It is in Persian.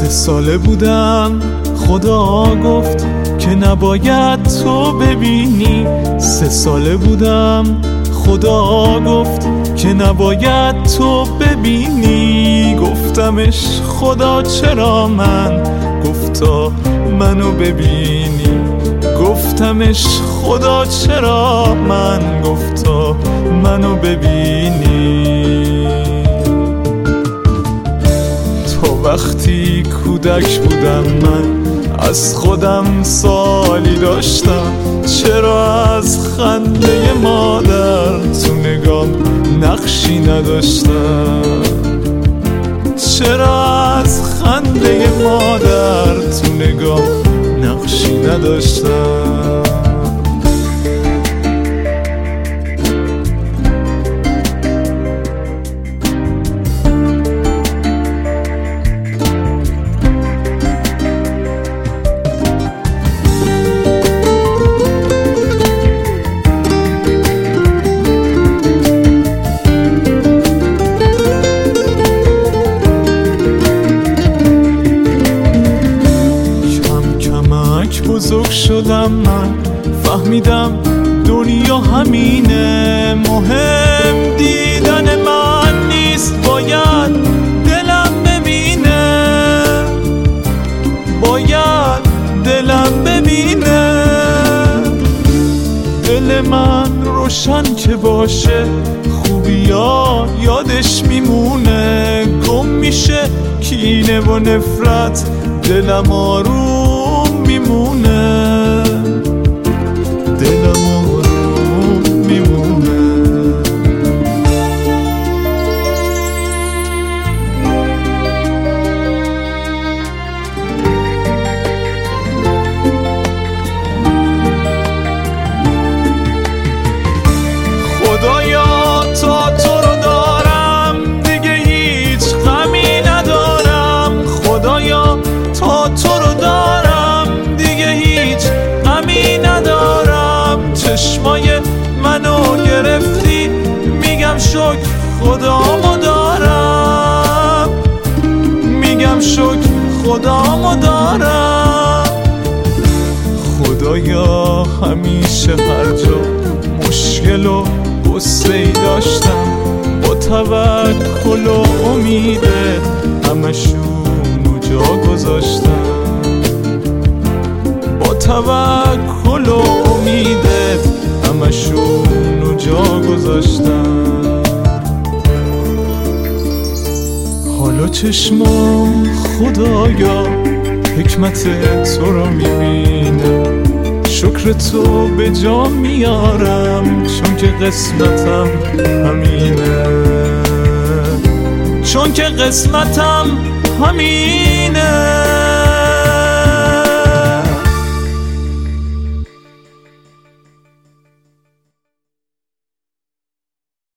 ساله بودم خدا گفت که نباید تو ببینی. 3 ساله بودم خدا گفت که نباید تو ببینی. گفتمش خدا چرا من؟ گفتا منو ببینی. گفتمش خدا چرا من؟ گفتا منو ببینی. تو وقتی کودک بودم من از خودم سوالی داشتم، چرا از خنده مادر تو نگام نقشی نداشتم؟ چرا از خنده مادر تو نگام نقشی نداشتم؟ بزرگ شدم من، فهمیدم دنیا همینه. مهم دیدن من نیست، باید دلم ببینه. باید دلم ببینه. دل من روشن که باشه، خوبیا یادش میمونه. گم میشه کینه و نفرت، دلم آروم میمونه. دلم آروم میمونه. خدایا تا تو رو دارم دیگه هیچ غمی ندارم. خدایا تا تو رو دارم دیگه هیچ غمی ندارم. چشمای منو گرفتی، میگم شکر خدامو دارم. میگم شکر خدامو دارم. خدایا همیشه هر جا مشکل و غصه‌ای داشتم، با توکل و امیده همشونو جا گذاشتم. با توکل و امیده همشونو جا گذاشتم. حالا چشمام خدایا حکمت تو رو میبینم. شکر تو به جا میارم، چون که قسمتم همینه. چون که قسمتم همینه.